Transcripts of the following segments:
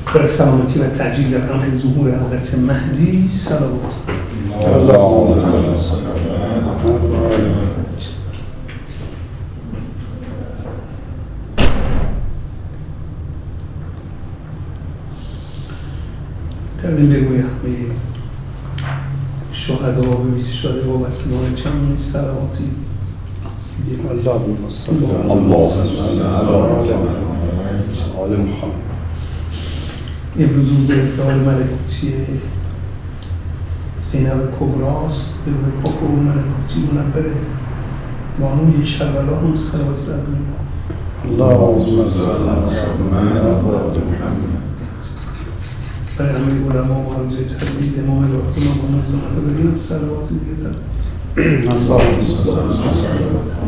بر سلامتی و تعجیل در امر ظهور حضرت مهدی صلوات اللهم صل علی سیدنا تقدیم بگویم به شهدا به ویژه شهدا و بستگان چند صلواتی اللهم صل علی آل محمد. امروز روز ارتحال ملکوتی زینب کبراست به روح پاک و ملکوتی منبره بانوی کربلا هم صلوات دادیم. اللهم صل علی آل محمد. برای همه علما و حاجه تبدید امام الهی و منظمت بریم صلوات دیگه دادیم. اللهم صل علی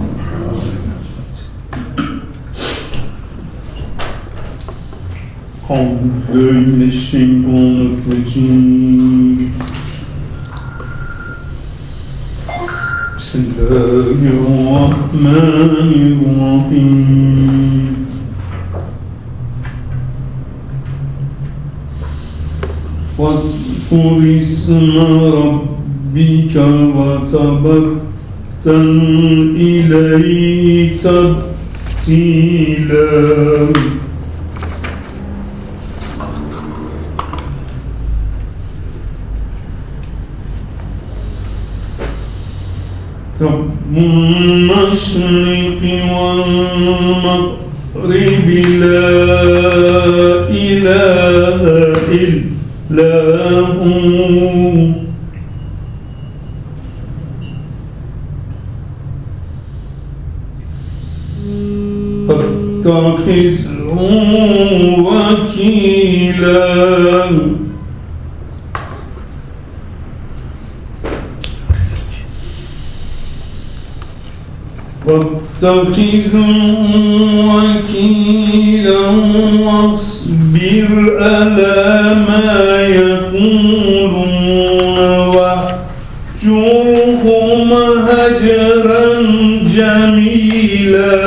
أعوذ بالله من الشيطان الرجيم. بسم الله الرحمن الرحيم. واذكر اسم ربك وتبتل إليه تبتيلا. رب المشرق والمغرب لا إله إلا هو فاتخذه وكيلا. واتخذ وكيلا واصبر على ما يقولون واهجرهم هجرا جميلا.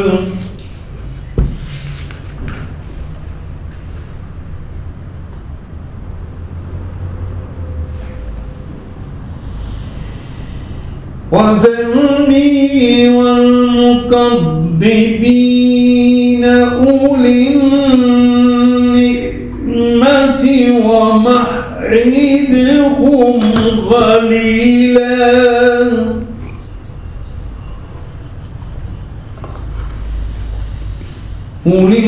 وذرني والمكذبين أولي النعمة ومهلهم قليلا. أولي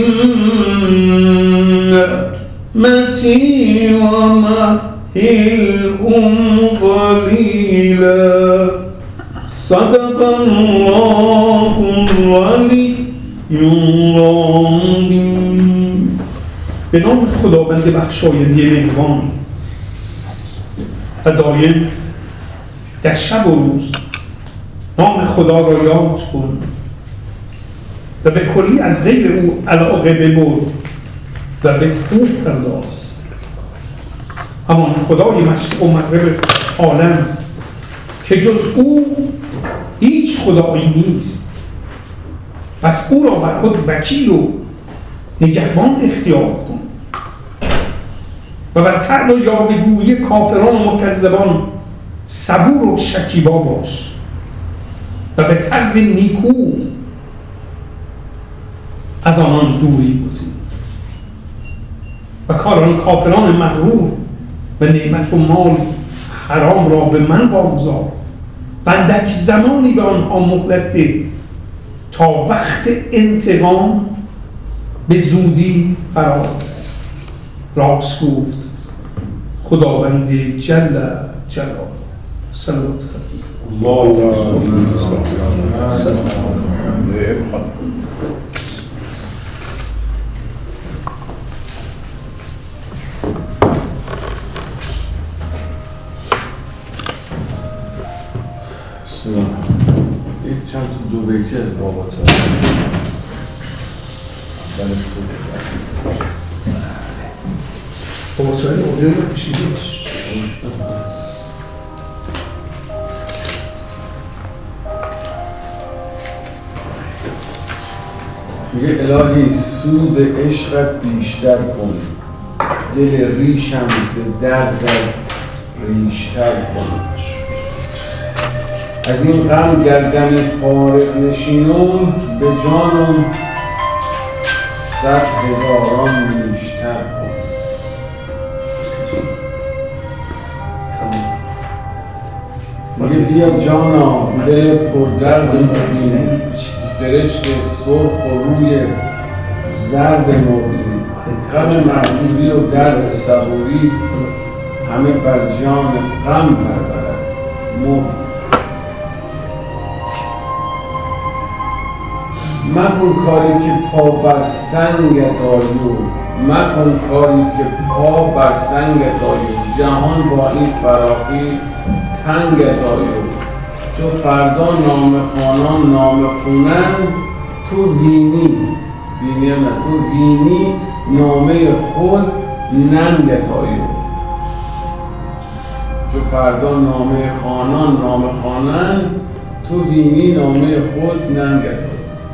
النعمة ومهلهم قليلا. صدق الله العلی العظیم. به نام خداوند بخشاینده مهربان و دایم در شب و روز نام خدا را یاد کن و به کلی از غیر او علاقه ببر و به او پرداز. همان خدای مشرق و مغرب عالم که جز او هیچ خدایی نیست، پس او را بر خود وکیل و نگهبان اختیار کن و بر طعن و یاوه‌گویی کافران و مکذبان صبور و شکیبا باش و به طرز نیکو از آنان دوری گزین و کاران کافران مغرور و نعمت و مال حرام را به من واگذار و اندک زمانی به آنها مهلت ده تا وقت انتقام به زودی فرا رسد. راست گفت خداوند جل جلاله. صلوات اللهم صل علی یک چند تا دو بیتی از بابا تا اول بابا تایی اولیو رو کشیدید. میگه الهی سوز عشقت بیشتر کن دل ریشم ز درد ریشتر کن. از این غم گردنی فارغ نشینم، به جانم 100,000 نیشتر کن. میگه بیا جانا دل پردرد مبین، سرشک سرخ و روی زرد مبین، غم محبوبی و درد صبوری همه بر جان غم پرورد مبین. مکن کاری که پا بر سنگت آیو، مکن کاری که پا بر سنگت آیو، جهان با این فراخی تنگت آیو. چو فردا نامه خوانان نامه خونن، تو وینی تو وینی نامه خود ننگت آیو. چو فردا نامه خوانان نامه خوانن، تو وینی نامه خود ننگت آیو.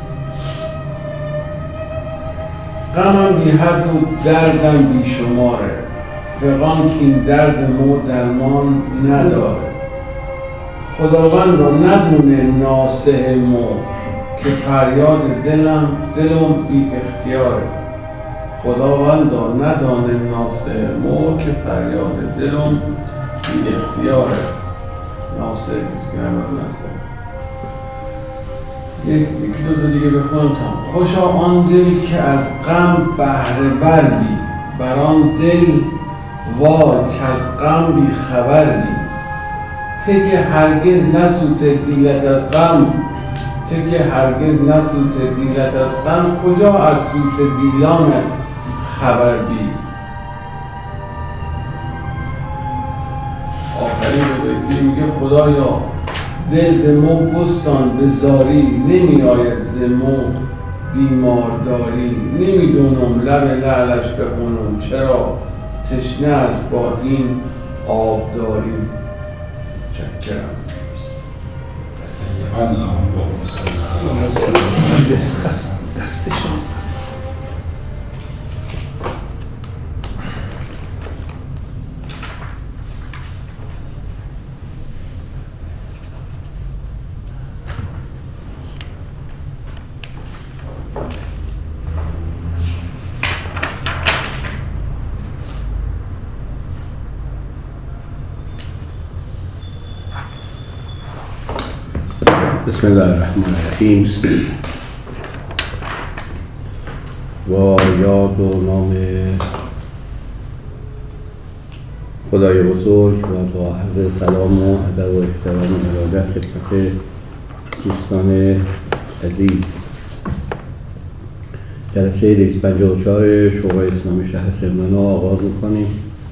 غمم بی حد و دردم بی شماره، فغان که این درد مو درمان نداره. خداوند را ندونه ناصح مو، که فریاد دلم بی اختیاره. خداوند را ندانه ناصح مو، که فریاد دلم بی اختیاره. ناصح یکی دو دیگه بخونم تا. خوشا آن دل که از غم بهره ور بی، بر آن دل وای که از غم بی خبر بی. ته که هرگز نسوته دیلت از غم، ته که هرگز نسوته دیلت از غم، کجا از سوت دیلانت خبر بی. آخرین بیتی میگه خدایا دل ز مو بستان به زاری، نمی آید ز مو بیمارداری. نمیدونم لب لعلش بخونم، چرا تشنه است با این آبداری. چکرم دستشان بسم الله الرحمن الرحیم. با یاد و نام خدای بزرگ و با عرض سلام و ادب و احترام و ارادت خدمت دوستان عزیز، جلسه 254 شورای اسلامی شهر سمنان رو آغاز میکنیم.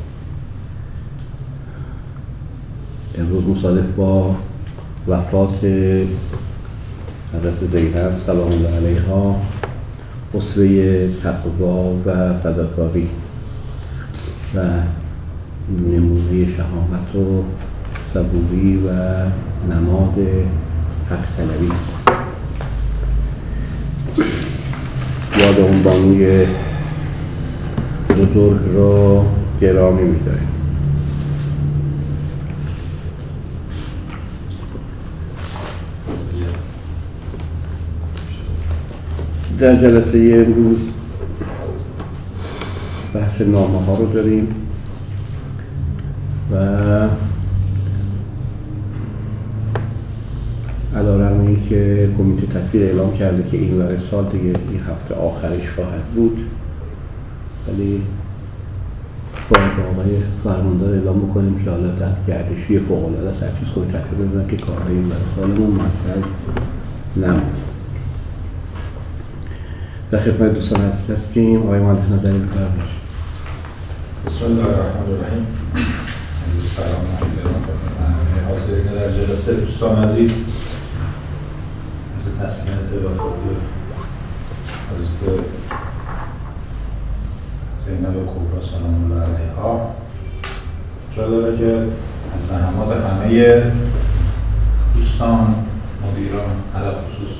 امروز مصادف با وفات حضرت زینب سلام الله علیها، اسوه تقوا و فداکاری و نمونه شهامت و صبوری و نماد حق طلبی است. یاد اون بانوی بزرگ را گرامی می‌داریم. در جلسه امروز بحث نامه ها رو داریم و علیرغم اینکه کمیته تکفیر اعلام کرده که این ور سال دیگه این هفته آخرش خواهد بود، ولی باید آقای فرماندار اعلام بکنیم که حالا در گردشی فوق‌العاده است هرچیز کمیته تکفیر بزنن که کارهای این ور سالمون مطرح نمود. در خدمت دوستان عزیز هستیم. آقای مهندس نظری بفرمایید. بسم الله الرحمن الرحیم. سلام و احترام خدمت همه حاضرین در جلسه. دوستان عزیز، از تسلیت وفات حضرت زینب کبرا سلام الله علیها جا داره که از زحمات همه دوستان، مدیران، علل خصوص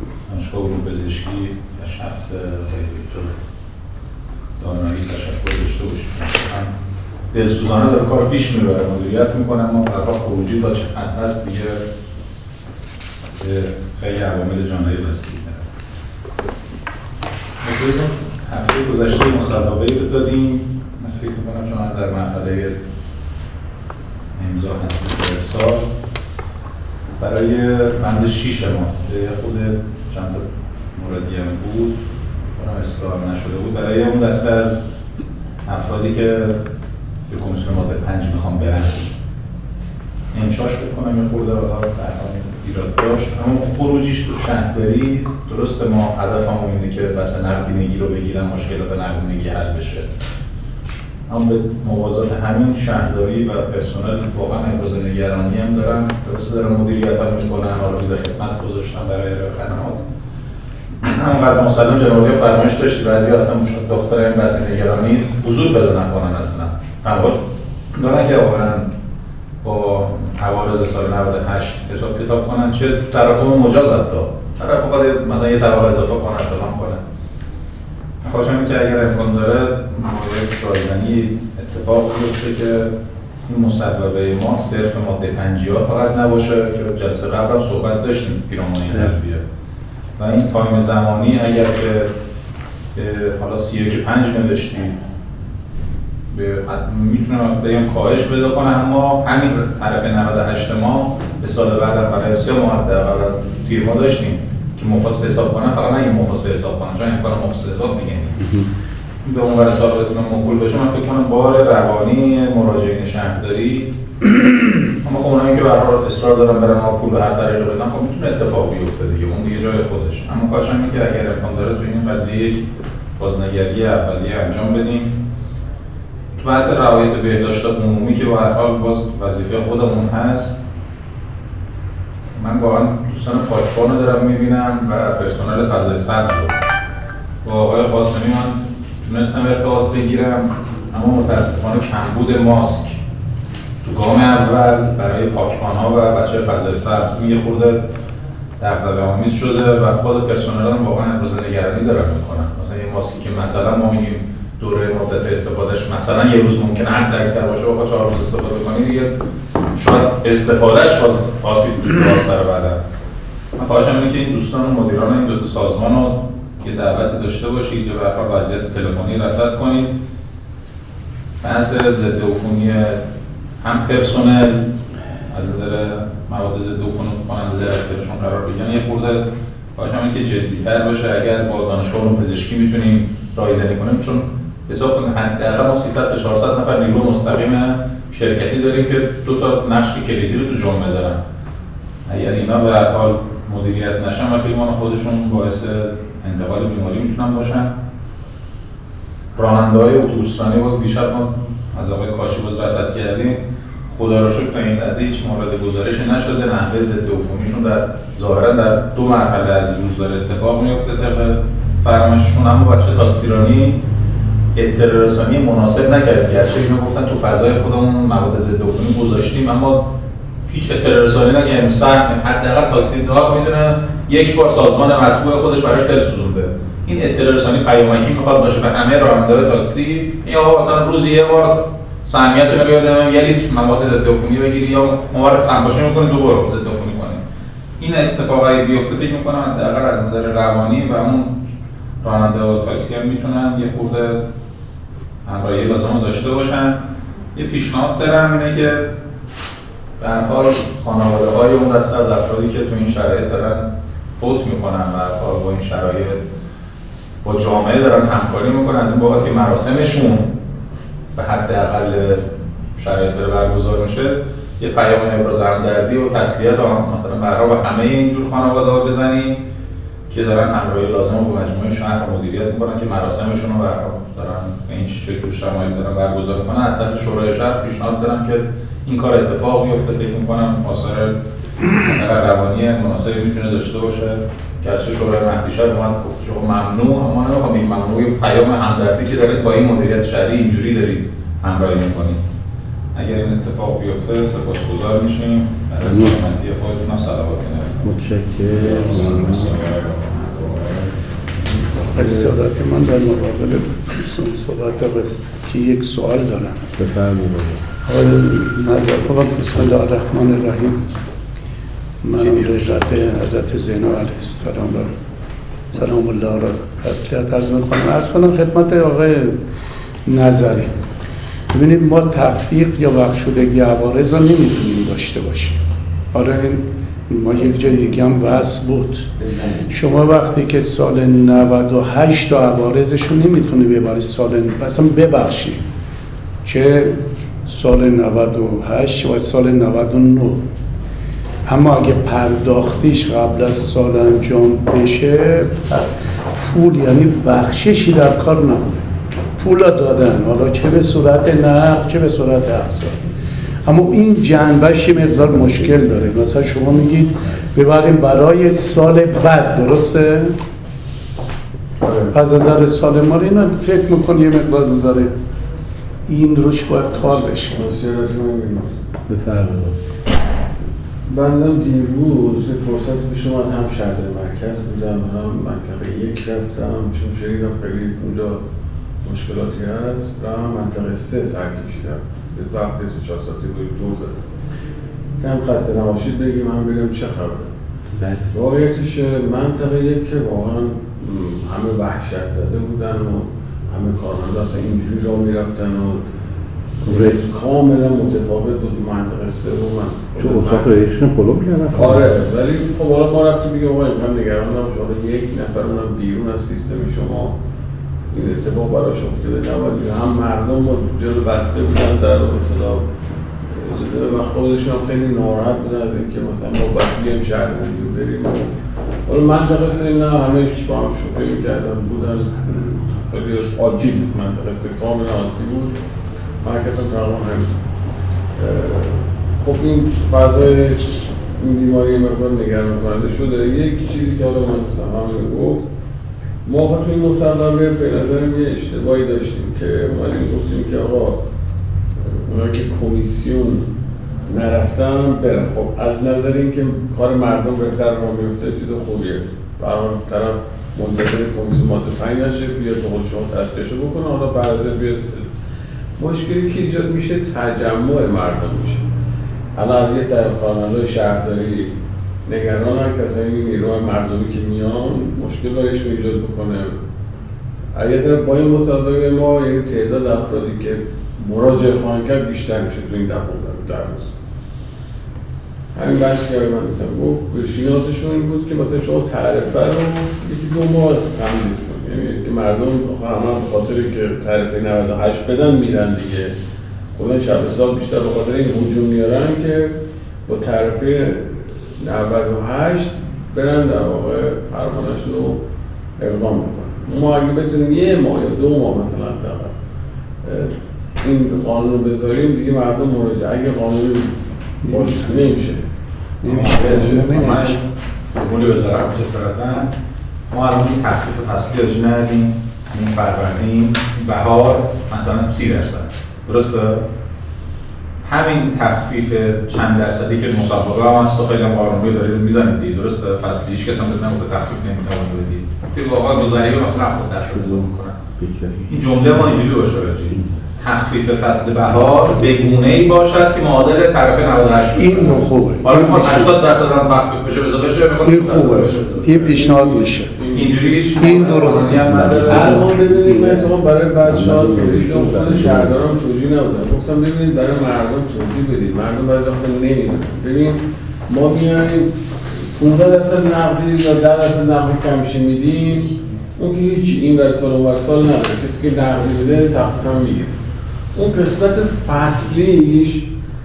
دانشگاه علوم پزشکی و شخص آقای دکتر دانایی تشکر دلسوزانه داره کار پیش میبره، مدیریت میکنه، اما برای خروجی تا چه حد هست دیگه خیلی عوامل جامعه بستگی داره. مثلا هفته گذشته مصوبه‌ای رو دادیم، من فکر میکنم چون در مرحله امضا هستی سال برای بند 6 ما خود چند تا موردی هم بود اونم اصلاح نشده بود، برای اون دسته از افرادی که به کمیسیون ماده 5 میخوام برن انشاش بکنم یه خورده ایراد داشت، اما خروجیش تو شهرداری درسته. ما هدفمون اینه که بس نقدینگی رو بگیرن، مشکلات نقدینگی حل بشه، اما به موازات همین شهرداری و پرسنل واقعا ابراز نگرانی هم دارن. درسته دارن مدیریت هم میکنن، آرایش خدمت گذاشتن برای خدمات، اما قدر مسلم جنابالی فرمایش داشتی بعضی اصلا دختر این بحث نگرانی حضور پیدا نکنن، اصلا هموار دارن که آورن با حوادث سال 98 حساب کتاب کنن، چه تو تراکم مجاز حتی طرف فقط مثلا یه طبقه اضافه کنن فلان کنن. خواهشم این که اگر امکان داره یک رایزنی اتفاق بیفته که این مصوبه ما صرف ماده 50 فقط نباشه که جلسه قبل هم صحبت داشتیم پیرامون این قضیه، و این تایم زمانی اگر که حالا 31/5 نوشتیم میتونم بگم کاهش پیدا کنه، اما همین طرف 98 ما به سال بعد هم برای 3 ماه قبل توی ما داشتیم که مفاسد حساب کنن، فقط نگیم مفاسد حساب کنن چون امکان مفاسد حساب دیگه نیست. به عنوان سال بتونه موکول بشه، من فکر کنم بار روانی مراجعین شهرداری اما خب اونایی که به هر حال اصرار دارن برن ما پول به هر طریقی بدن خب میتونه اتفاق بیفته دیگه، اون دیگه جای خودش. اما کارش اینه که اگر امکان داره تو این قضیه یک بازنگری اولیه انجام بدیم. تو بحث رعایت بهداشت عمومی که به هر حال باز وظیفه خودمون هست، من واقعا دوستان پاکبان رو دارم میبینم و پرسنل فضای سبز رو با آقای قاسمی من تونستم ارتباط بگیرم، اما متاسفانه کمبود ماسک تو گام اول برای پاکبان‌ها و بچه فضای سبز یه خورده دغدغه‌آمیز شده و خود پرسنل هم واقعا ابراز نگرانی دارن میکنن. مثلا یه ماسکی که مثلا ما میگیم دوره مدت استفادهش مثلا یه روز ممکنه حداکثر باشه و 4 روز استفاده کنی دیگه شاید استفادهش آسیب بازتر بعدن. من خواهشم اینه که این دوستان و مدیران این دو تا سازمان رو یه دعوتی داشته باشید که به هر حال وضعیت تلفنی رصد کنید. بحث ضد عفونی هم پرسنل از نظر مواد ضد عفونی خواننده در اختیارشون قرار بگیرن، یه خورده خواهشم اینه که جدی‌تر باشه. اگر با دانشگاه علوم پزشکی میتونیم رایزنی کنیم، چون حساب کنید حداقل ما 300 تا 400 نفر نیرو مستقیم شرکتی داریم که 2 تا نقش کلیدی رو تو جامعه دارن. اگر اینا به هر حال مدیریت نشن و فیلمان خودشون باعث انتقال بیماری میتونن باشن. راننده‌های اتوبوسرانی باز دیشب ما از آقای کاشی باز رصد کردیم، خدا رو شکر تا این قضیه هیچ مورد گزارش نشده. نحوه ضد عفونیشون در ظاهرا در 2 مرحله از روز داره اتفاق میفته طبق فرمایششون، اما بچه تاکسیرانی اطلاع رسانی مناسب نکرد. گرچه اینا گفتن تو فضای خودمون مواد ضد عفونی گذاشتیم، اما هیچ اطلاع رسانی نکردیم. سهم حداقل تاکسی دار میدونه یک بار سازمان مطبوع خودش براش بسوزونده. این اطلاع رسانی پیامکی میخواد باشه به همه راننده‌های تاکسی، این آقا مثلا روزی یه بار سهمیتتون رو بیارید 1 لیتر مواد ضد عفونی بگیری یا موارد سمباشی میکنید تو برو ضد عفونی کنید. این اتفاقایی بیفته فکر میکنم حداقل از نظر روانی و اون راننده و تاکسی هم میتونن یه خورده همراهی لازم داشته باشن. یه پیشنهاد دارم اینه که به هر حال خانواده‌های اون دسته از افرادی که تو این شرایط دارن فوت میکنن و با این شرایط با جامعه دارن همکاری میکنن، از این بابت که مراسمشون به حداقل شرایط داره برگزار میشه یه پیام ابراز همدردی و تسلیت مثلا برای به همه اینجور خانواده‌ها بزنیم که دارن همراهی لازم رو با مجموعه شهر رو مدیریت میکنن که مراسمشون رو دارن به این شکل و شمایل دارن برگزار میکنن. از طرف شورای شهر پیشنهاد دارم که این کار اتفاق بیفته. فکر میکنم آثار روانی مناسبی میتونه داشته باشه. گرچه شورای مهدی شهر اومد گفت شما ممنوع، اما نمیخوام این ممنوع پیام همدردی که دارید با این مدیریت شهری اینجوری دارید همراهی میکنید. اگر این اتفاق بیفته سپاسگزار میشیم. از سلامتی خودتون هم صلواتی نبید. متشکرم. سادات من در مقابل دوستان صحبت که یک سوال دارم. بفرمایید. آقای نظر کنم. بسم الله الرحمن الرحیم. من رجعت حضرت زینب علیه السلام را سلام الله را تسلیت عرض میکنم. عرض کنم خدمت آقای نظری. ببینید ما تفریق یا بخشودگی عوارض را نمیتونیم داشته باشیم. حالا ما یک جای دیگه هم بحث بود. شما وقتی که سال 98 تا عوارضش رو نمیتونی ببری سال اصلا ببخشید که سال 98 و سال 99، اما اگه پرداختیش قبل از سال انجام بشه پول یعنی بخششی در کار نبوده، پول دادن، حالا چه به صورت نقد چه به صورت اقساط. اما این جنبش مقدار مشکل داره. مثلا شما میگید ببریم برای سال بعد، درسته؟ از نظر سال ما اینا فکر میکنی یه مقدار از نظر این روش باید کار بشه. بفرمایید. بندم دیروز فرصت پیش اومد، هم شهر مرکز بودم هم منطقه یک رفتم، چون شنیدم خیلی اونجا مشکلاتی هست، و هم منطقه 3 سر کشیدم. به وقت 3-4 ساعتی بود دور زدم که هم خسته نباشید بگیم هم بگم چه خبره. واقعیتش منطقه یک که واقعا همه وحشت زده بودن و همه کارمنده اصلا اینجوری راه میرفتن و کاملا متفاوت بود. منطقه 3 و من تو اتاق رئیسشون فالو کردن. آره، ولی خب حالا ما رفتیم بگیم آقا اینقدر نگران نباش، حالا یک نفر اونم بیرون از سیستم شما این اتفاق براش افتاده نباید. هم مردم ما جلو بسته بودن در اصطلاح و خودشون هم خیلی ناراحت بودن از اینکه مثلا ما باید بیایم شهر مدیر بریم. حالا منطقه 3 نه همه با هم شوخی میکردن بودن، خیلی عادی بود. منطقه 3 کاملا عادی بود، مرکز هم تقریبا همین. خب این فضای این بیماری مقدار نگران کننده شده. یک چیزی که حالا من مثلا هم گفت، ما توی این مصوبه به نظرم یه اشتباهی داشتیم که اومدیم گفتیم که آقا اونا که کمیسیون نرفتن برن. خب از نظر اینکه کار مردم بهتر راه میفته چیز خوبیه. برای طرف منتظر کمیسیون ماده 5 نشه، بیاد به خود شما تصدیقشو بکنه، حالا بعد بیاد. مشکلی که ایجاد میشه تجمع مردم میشه. الان از یه طرف کارمندای شهرداری نگرانن کسایی نیروهای مردمی که میان مشکل برایشون ایجاد بکنه. از یه طرف با این مصوبه ما یعنی تعداد افرادی که مراجعه خواهند کرد بیشتر میشه تو این 10-15 روز. همین بحث که من مثلا گفت پیشنهادشون این بود که مثلا شما تعرفه رو یکی 2 ماه تمدید کنید، یعنی که مردم همه به خاطر که تعرفه 98 بدن میرن دیگه، کلا شب سال بیشتر به خاطر این هجوم میارن که با تعرفه 98 برن در واقع پروانه‌شون رو اقدام بکنن. ما اگه بتونیم 1 ماه یا 2 ماه مثلا این قانون رو بذاریم دیگه مردم مراجعه، اگه قانون باشه نمیشه. من فرمولی بذارم جسارتاً ما الان این تخفیف فصلی اجرا ندیم، این فروردین بهار مثلا 30%، درسته؟ همین تخفیف چند درصدی که مسابقه هم هست و خیلی هم قانونی دارید میزنید دیگه، درسته؟ فصلی هیچ کس هم نمیگه تخفیف نمیتونید بدید. دیگه واقعا گذریه مثلا 70% حساب میکنن. این جمله ما اینجوری باشه راجعی تخفیف فصل بهار به گونه‌ای باشد که معادل تعرفه 98 این خوبه. حالا میخواد 80% هم تخفیف بشه بشه میخواد این خوبه. این پیشنهاد میشه. اینجوریش این درستی هم نداره. الان ببینید من اتفاقا برای بچه‌ها توضیح خود شهردارم توضیح نبودم. گفتم ببینید برای مردم توضیح بدید. مردم برای داخل نمیدونن. ببین ما میایم 15% نقدی یا 10% نقدی کمشه میدیم. اون که هیچ این ورسال و ورسال نداره. کسی که نقدی بده تخفیف هم میگیره. اون قسمت فصلیش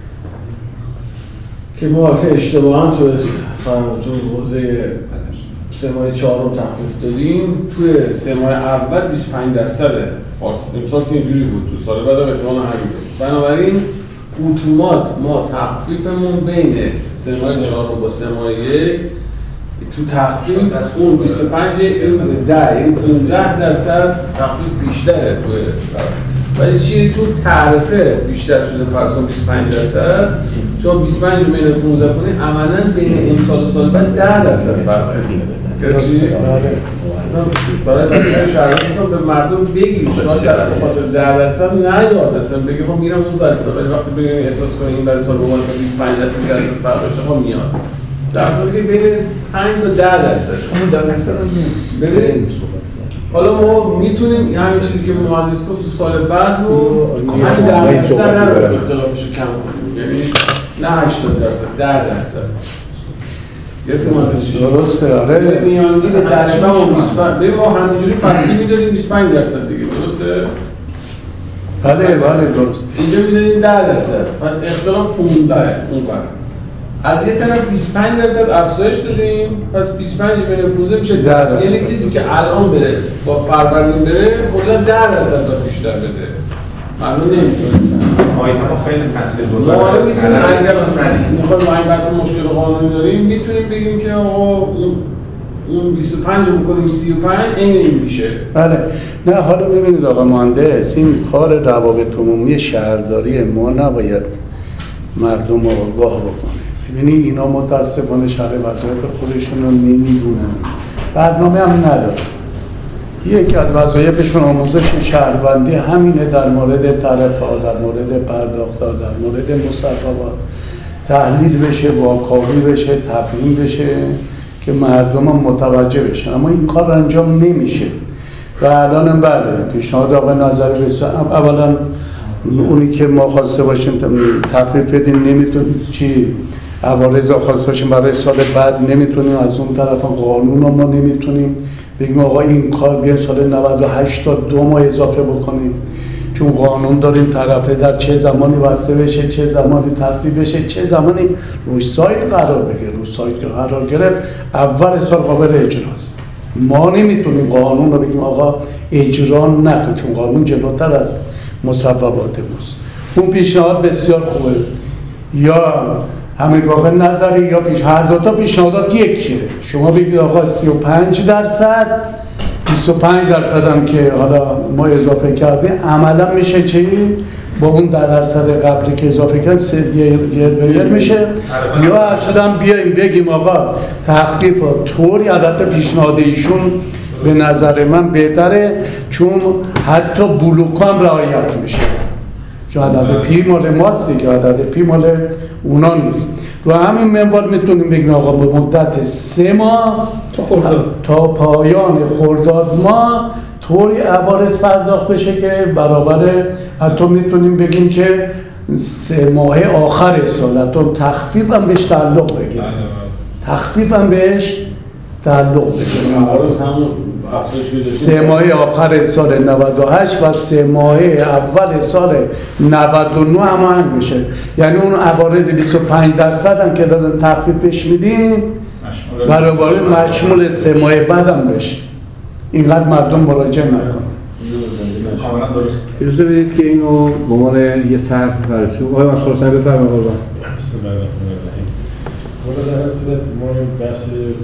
که ما البته اشتباهاً تو حوزه 3 ماه 4 تخفیف دادیم، توی 3 ماه اول 25% امسال که اینجوری بود، تو سال بعد هم احتمال همین بود. بنابراین اتومات ما تخفیفمون بین 3 ماه 4 با 3 ماه 1 تو تخفیف اون 25 این 10 یعنی 15% تخفیف بیشتره توی ولی چیه چون تعرفه بیشتر شده فرض کن 25%، شما 25 رو بین 15 کنید عملاً بین امسال و سال بعد 10% فرق میاد. برای در شرایطتون به مردم بگید شاید در خاطر 10% نیاد اصلا بگی خب میرم اون ور سال، ولی وقتی بگیم احساس کنیم این ور سال به عنوان 25% فرق داشته خب میاد. در صورتی که بین 5 تا 10% اون 10% هم ببین حالا ما میتونیم همین چیزی که مهندس گفت تو سال بعد رو همین 10% رو اختلافش کم کنیم، یعنی نه 80%، 10%. درسته. آره میانگین تقریبا 25 ببین ما همینجوری فصلی میدادیم 25% دیگه، درسته؟ بله درست. اینجا میدادیم 10%، پس اختلاف 15 اون کار. از یه طرف 25% افزایش دادیم، پس 25 بین 15 میشه 10%. یعنی کسی که الان بره با فروردین بره کلا 10% داد بیشتر بده. ممنون نمیتونه. آیتما خیلی تاثیرگذاره. ما میتونیم اگر میخوایم ما این بحث مشکل قانونی داریم میتونیم بگیم که آقا اون 25 رو بکنیم 35 این میشه. بله. نه حالا ببینید آقا مهندس، این کار روابط عمومی شهرداری ما نباید مردم رو آگاه بکنه. ببینید اینا متاسفانه شهر وظایف خودشون رو نمیدونن، برنامه هم نداره. یکی از وظایفشون آموزش شهروندی همینه، در مورد طرف‌ها، در مورد پرداخت‌ها، در مورد مصوبات تحلیل بشه، واکاوی بشه، تفهیم بشه که مردم هم متوجه بشن، اما این کار انجام نمیشه. و الان بله پیشنهاد آقای نظری رسید، اولا اونی که ما خواسته باشیم تخفیف بدیم نمیتونیم چی عوارض خواسته باشیم برای سال بعد نمیتونیم، از اون طرف قانون ما نمیتونیم بگیم آقا این کار بیاین سال 98 تا 2 ماه اضافه بکنیم، چون قانون داریم طرفه در چه زمانی بسته بشه، چه زمانی تصویب بشه، چه زمانی روی سایت قرار بگیره. روی سایت قرار گرفت اول سال قابل اجراست. ما نمیتونیم قانون رو بگیم آقا اجرا نکن، چون قانون جلوتر از مصوبات ماست. اون پیشنهاد بسیار خوبه، یا همین واقع نظری یا هر دو تا پیشنهادات یکیه. شما بگید آقا 35%، 25% هم که حالا ما اضافه کردیم عملا میشه چی؟ با اون 10% قبلی که اضافه کردن یه میشه، یا اصلا بیایم بگیم آقا تخفیف طوری، البته پیشنهاد ایشون به نظر من بهتره چون حتی بلوک هم رعایت میشه، چون عدد پی مال ماست دیگه، عدد پی مال اونا نیست. و همین منوال میتونیم بگیم آقا به مدت 3 ماه تا پایان خرداد ماه طوری عوارض پرداخت بشه که برابر، حتی میتونیم بگیم که 3 ماه آخر سال، حتی تخفیف هم بهش تعلق بگیره، تخفیف هم بهش تعلق بگیره. 3 ماه آخر سال 98 و 3 ماه اول سال 99 هماهنگ میشه، یعنی اون عوارض 25% هم که دادن تخفیفش میدیم برابر مشمول 3 ماه بعد هم بشه، اینقدر مردم مراجعه نکنن. کاملا درست. اجازه بدید که اینو به عنوان یه طرح بررسی آقای مسئول صاحب بفرمایید. بسم الله الرحمن الرحیم. حالا در صورت ما بحث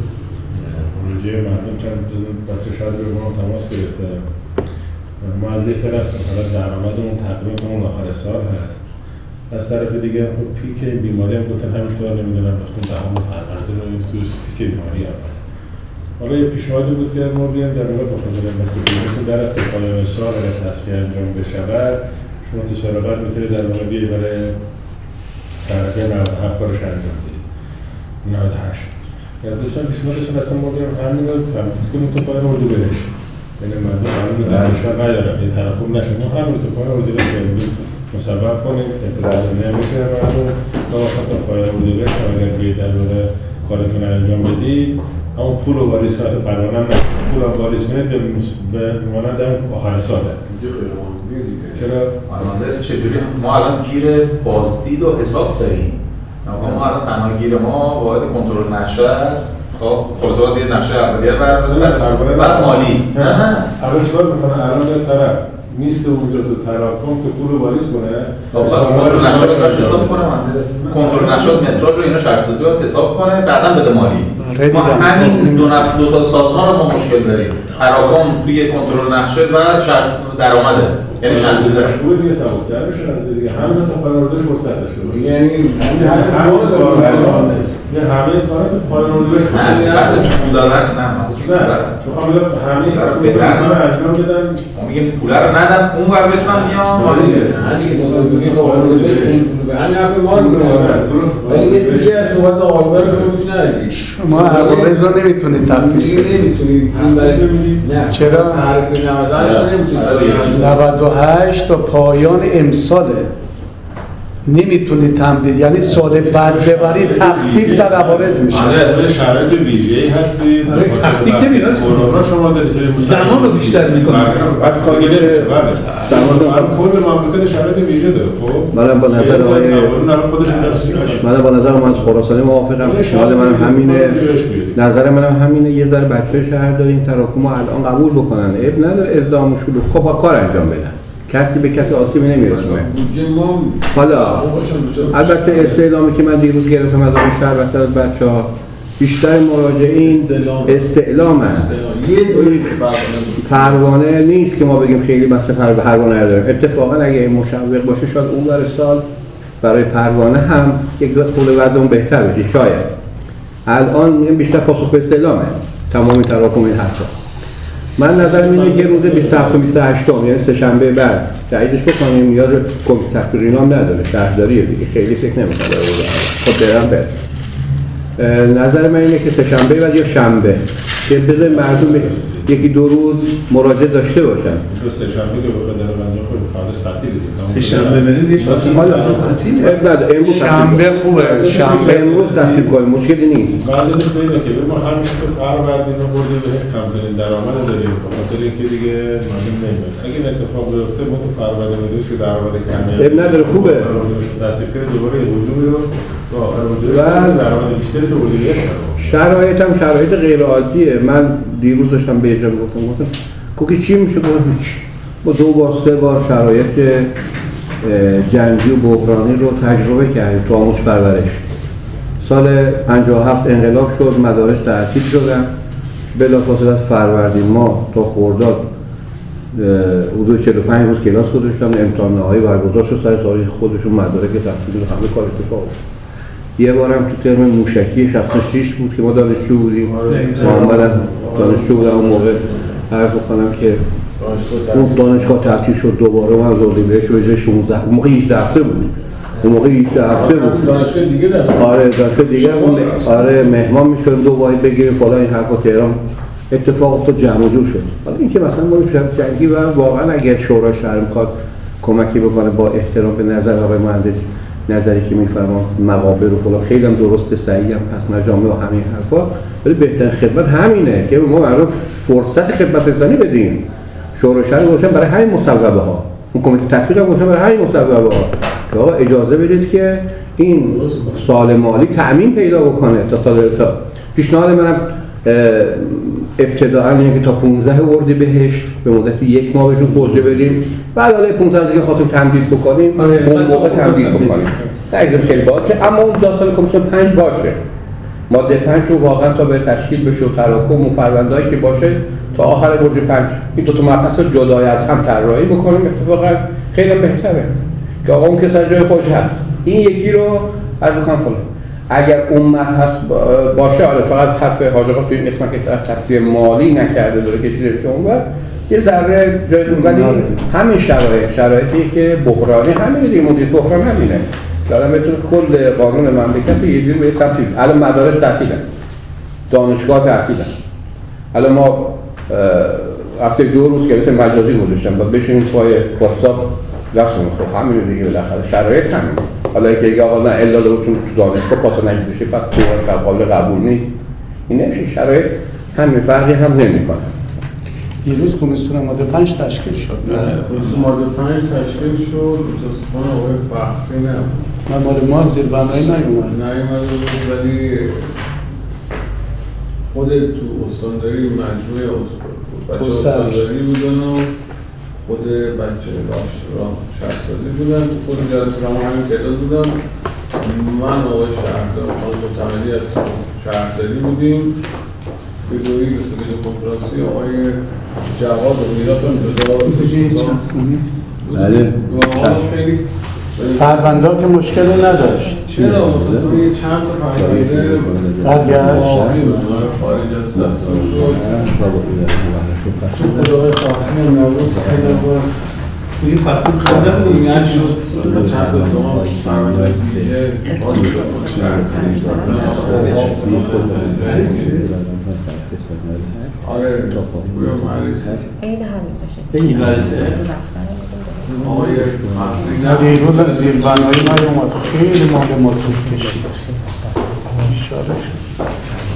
مراجعه مردم چند بچه شاید به ما تماس گرفته، ما از یک طرف حالا درآمدمون تقریبا اون آخر سال هست، از طرف دیگه خب پیک بیماری هم گفتن همینطور نمیدونم بخون تمام فرقنده رو این توی پیک بیماری هم هست. حالا یه پیشنهادی بود که ما بیایم در مورد مخاطبین مسئولیتون در از پایان سال اگر تصفیه انجام بشود شما تو سال بعد میتونید در واقع بیایید برای تعرفه 97 کارش انجام بدید 98. یا دوستان پیشنهادشون اصلا ما بیایم همین رو تمدید کنیم تا پایان اردیبهشت، یعنی مردم همین رو افشار ندارم یه تراکم نشه، ما همین رو تا پایان اردیبهشت مصوب کنیم اعتراض نمیشه مردم تا تا پایان اردیبهشت اگر بیایید در واقع کارتون انجام بدید اما پول و واریز کنید پروانه نه پول و واریز کنید به مانند آخر ساله. چرا؟ مهندس چجوری ما الان گیر بازدید و حساب داریم؟ ما الان تنها گیر ما واحد کنترل نقشه است. خب خلاص باید یه نقشه اولیه برای مالی. نه اول چیکار میکنه الان یه طرف نیست اونجا تو تراکم که پول واریز کنه. کنترل نقشه رو حساب کنه مهندس. کنترل نقشه متراژ رو اینا شهرسازی باید حساب کنه بعداً بده مالی. ما همین دو تا سازمان رو ما مشکل داریم. تراکم توی کنترل نقشه و درآمده. یعنی شخصی داره. پول دیگه سبک‌تر بشه دیگه همین تا پروردهش فرصت داشته باشه. یعنی همین نه همه کارا تو پایان اردیبهشت بحث پول دارن نه تو خواهم همه کارا رو انجام بدن. ما میگیم پول رو ندن اون ور بتونن بیان. به همین حرف ما رو میکنم یه تیشه از صحبت آقای‌ها رو شما گوش ندید. شما عوارض رو نمیتونید تخفیف بدید. نمیتونید نه چرا تعریف 98 رو نمیتونید 98 تا پایان امساله نمیتونید تمدید، یعنی سال بعد ببرید تخفیف در عوارض میشه. از شرایط ویژه‌ای هستید. تخفیف نمیاد. کرونا شما دارید زمان رو بیشتر میکنه. وقت کاری نمیشه. کل مملکت شرایط ویژه داره. خب منم با نظر من از خراسانی موافقم. پیشنهاد منم همینه. نظر منم همینه. یه ذره بچه‌های شهر داریم تراکم الان قبول بکنن. عیب نداره ازدحام و شلوغ. خب کار انجام بدن. کسی به کسی آسیبی نمیرسونه. حالا البته استعلامی که من دیروز گرفتم از آقای شهربختر از بچه‌ها بیشتر مراجعین استعلام است. پروانه نیست که ما بگیم خیلی مثلا پروانه نداریم. اتفاقا اگه این مشوق باشه شاید اون ور سال برای پروانه هم یک خود وضع اون بهتر بشه شاید. الان میگم بیشتر پاسخ به استعلامه تمامی تراکم این حرفا. من نظرم اینه که روز 27 و 28 یعنی سه شنبه بعد تاییدش بکنیم. نیاز به کمیته تفکیری نام نداره، شهرداریه دیگه، خیلی فکر نمی‌کنم خب برم بره. نظر من اینه که سه شنبه بعد یا شنبه که بذار مردم یکی دو روز مراجعه داشته باشن. مثلا سه شنبه که بخواد در بنده خود فعال تعطیل دیگه. سه شنبه برید یه تعطیل. امروز شنبه خوبه. شنبه امروز تصدیق کنیم مشکلی نیست. بعضی نیست اینه که ما همین تو کار بردیم و بردیم بهش کمترین درآمد داریم. بخاطر اینکه دیگه مردم نمیاد. اگه این اتفاق بیفته ما تو پرونده میدوش که درآمد کمی. اب نداره خوبه. تصدیق کنید دوباره وجود رو با آخر وجود درآمد بیشتری تو وجود شرایط هم شرایط غیر عادیه. من دیروز داشتم به اجرا گفتم کوکی چی میشه با 2 بار 3 بار شرایط جنگی و بحرانی رو تجربه کردیم تو آموزش پرورش. سال 57 انقلاب شد، مدارس تعطیل شدن، بلافاصله از فروردین ماه تا خرداد حدود 45 روز کلاس گذاشتن، امتحان نهایی برگزار شد سر تاریخ خودشون، مدارک تحصیلی و همه کار اتفاق افتاد. یه بارم تو ترم موشکی 66 بود که ما دانشجو بودیم. محمد دانشجو بودم اون موقع عرض بکنم که اون دانشگاه تعطیل شد دوباره. من از اردیبهشت به جای 16 اون موقع 18 هفته بود. اون موقع 18 هفته بود. دانشگاه دیگه دست. آره دانشگاه دیگه آره مهمان میشدیم 2 واحد بگیریم فلان این حرفا تهران اتفاق افتاد جمع و جور شد. حالا اینکه مثلا ما جنگی و واقعا اگر شورای شهر میخواد کمکی بکنه با احترام به نظر آقای مهندس نظری که میفرمان مقابر و فلان خیلی هم درسته صحیح هم پس مجامع و همین حرفا، ولی بهترین خدمت همینه که ما مردم فرصت خدمت رسانی بدیم. شورای شهر گفتن برای همین مصوبه ها، اون کمیته تطبیق هم گفتن برای همین مصوبه ها که آقا اجازه بدید که این سال مالی تأمین پیدا بکنه تا سال تا. پیشنهاد منم ابتداءً اینه که تا 15 اردیبهشت به مدت 1 ماه بهشون فرصت بدیم، بعد حالا 15 دیگه خواستیم تمدید بکنیم اون موقع تمدید بکنیم. سعی کنیم خیلی باشه، اما اون داستان کمیسیون 5 باشه. ماده 5 رو واقعا تا به تشکیل بشه و تراکم و پرونده‌ای که باشه تا آخر برج 5 این 2 تا مبحث رو جدای از هم طراحی بکنیم. اتفاقا خیلی بهتره که آقا اون که سر جای خودش هست این یکی رو از بخوام فلان. اگر اون مبحث باشه حالا فقط حرف حاج آقا تو این قسمت که طرف تصویر مالی نکرده داره کشیده بشه اونور یه ذره جای ولی همین شرایطی که بحرانی همینه دیگه، مدیر بحران همینه که آدم بتونه کل قانون مملکت رو یه جوری به سمت الان مدارس تعطیلن، دانشگاه تعطیلن. الان ما هفته 2 روز کلاس مجازی گذاشتن باید بشینیم پای واتساپ درس می‌خونیم. همین دیگه بالاخره شرایط همینه. حالا که آقا نه الا چون تو دانشگاه پاس نگیشه پس تو قابل قبول نیست، این نمیشه. شرایط همین فرقی هم نمی‌کنه. دیروز کمیسیون ماده 5 تشکیل شد. کمیسیون ماده 5 تشکیل شد، متأسفانه آقای فخری نه. ماده ما زیر بنایی نیومد ولی خود تو استانداری مجموعه بچه استانداری بودن و خود بچه راه شهرسازی بودن. تو خود جلسه هم همین تعداد بودن. من آقای شهردار خانم متملی از شهرداری بودیم. به دوری به سبیل کنفرانسی آقای جواد و میراث هم جدا بله خیلی پرونده که مشکلی نداشت. چرا متصوری چند تا پرونده برگشت خارج از دستور شد چون خدای خواهی نبود خیلی بار توی فرقون کنده بود نشد چند تا دوام پرونده ویژه باز آره روی معرض این همین باشه این ورزه دیروز زیربنایی نیومد خیلی مال ما طول کشید اشاره شد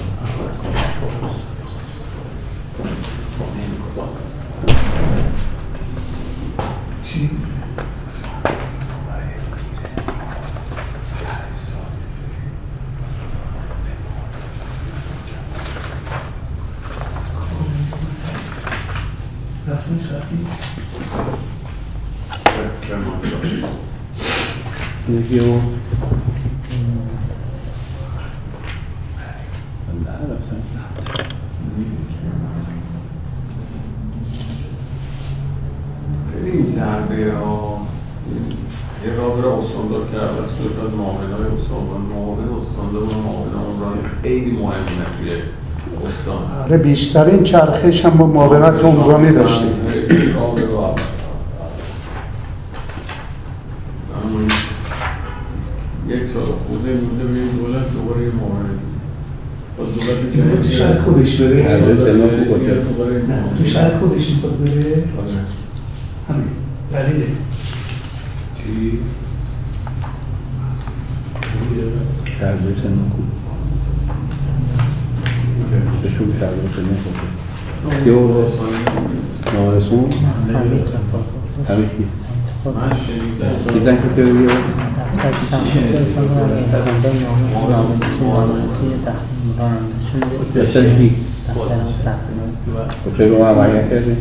یکی او خیلی ضربه ها یه راه را استاندار کرد از صورت معاون های استاندار معاون استاندار و معاون عمرانی خیلی مهمه توی استان. آره بیشترین چرخش هم با معاونت عمرانی داشتیم. راه را یک سال خورده مونده به این دولت دوباره یه معاونه این تو شهر خودش بره؟ نه تو شهر خودش میخواد بره؟ همین دلیله چی؟ شهرده سنو خوب بهشون شهرده سنو خوب یه او نوارسون همه کی من شنیدم دیزن که که بگیر دفتر کی؟ خیلی با هم عملیت کردی؟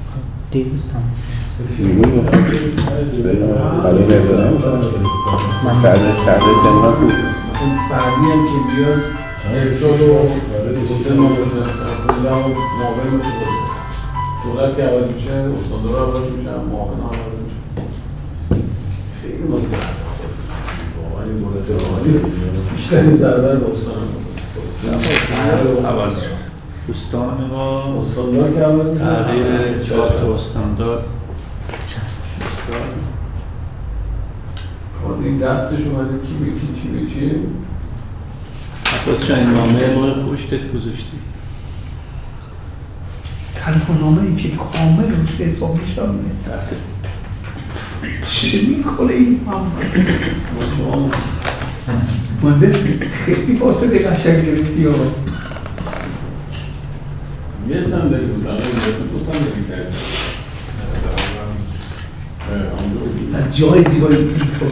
چی بود؟ خالی نفرم شهرده سنو خوب بعدی هم که بیاد یک سال و دو سه ماه بسید خونده و معاون رو دولت که عوض میشه استاندار عوض میشه معاون عوض میشه خیلی مزرد واقعا این دولت روحانی بیشترین ضربه به استان عوض شد استان ما استاندار که عوض میشه تغییر 4 تا استاندار این دستش اومده کی به کی چی به چی عباس چند نامه ما رو پشتت گذاشتی تنها نامه ای که کامل روش به حساب میشتامینه چه میکنه این شما مهندس خیلی فاصله قشنگ گرفتی ها یه صندلی بود الان دو صندلی کرد از جای زیبایی میفته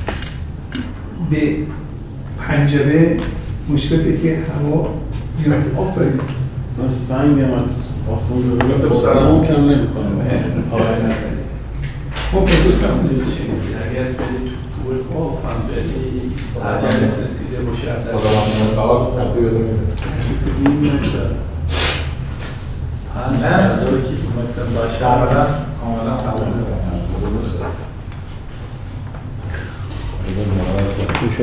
به پنجره مشرفه که هوا میاد آفرین من سنگ هم از آسمون رو سرمون کم نمی کنم ما پسید کم اگر بری تو کوه قاف هم بری عجله رسیده باشه خدا ترتیبتون میده این نکرد 5000 کیلومتر باشه کاملا قبول دارم میشه